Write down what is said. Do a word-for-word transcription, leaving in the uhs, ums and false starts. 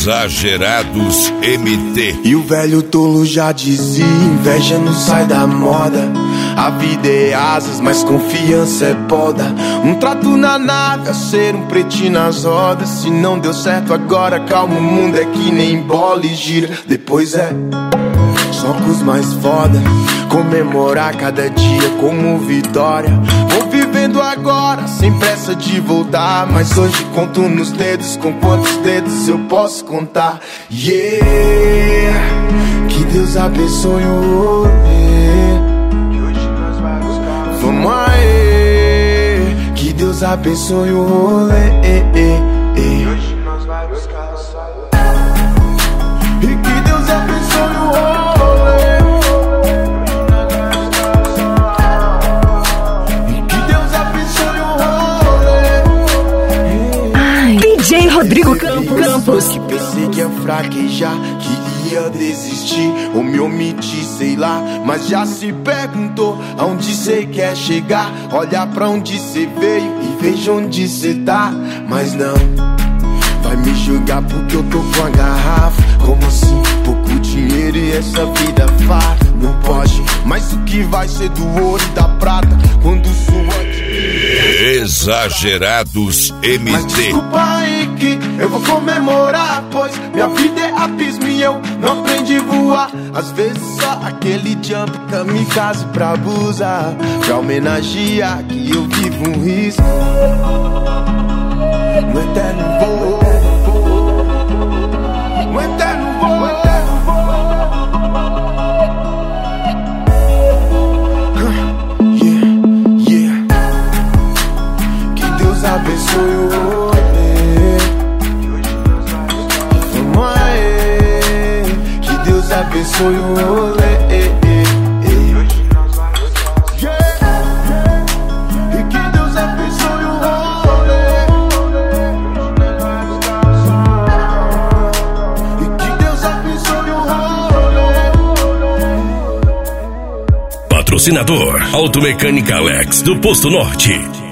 Exagerados M T. E o velho tolo já dizia: inveja não sai da moda. A vida é asas, mas confiança é poda. Um trato na nave, a ser um pretinho nas rodas. Se não deu certo agora, calma, o mundo é que nem bola e gira. Depois é só com os mais foda. Comemorar cada dia como vitória. Vou vivendo agora, sem pressa de voltar. Mas hoje conto nos dedos, com quantos dedos eu posso contar. Yeah, que Deus abençoe o rolê. Vamos aí, que Deus abençoe o rolê. E hoje nós vai buscar o sol. E que Deus abençoe o rolê. E que Deus abençoe o rolê. Ai, D J Rodrigo Campos. Que pensei que ia fraquejar, queria desistir ou me omitir, sei lá. Mas já se perguntou aonde cê quer chegar. Olha pra onde cê veio e veja onde cê tá. Mas não vai me julgar porque eu tô com a garrafa. Como assim? Pouco dinheiro e essa vida farta. Não pode, mas o que vai ser do ouro e da prata quando sua... Exagerados M T. Mas desculpa aí que eu vou comemorar, pois minha vida é abismo e eu não aprendi a voar. Às vezes só aquele jump kamikaze pra abusar, pra homenagear que eu vivo um risco no eterno voo, no eterno voo. Abençoe o rolê. Vamos aí, que Deus abençoe o rolê. E que Deus abençoe o rolê. E que Deus abençoe o rolê. Patrocinador Automecânica Alex do Posto Norte.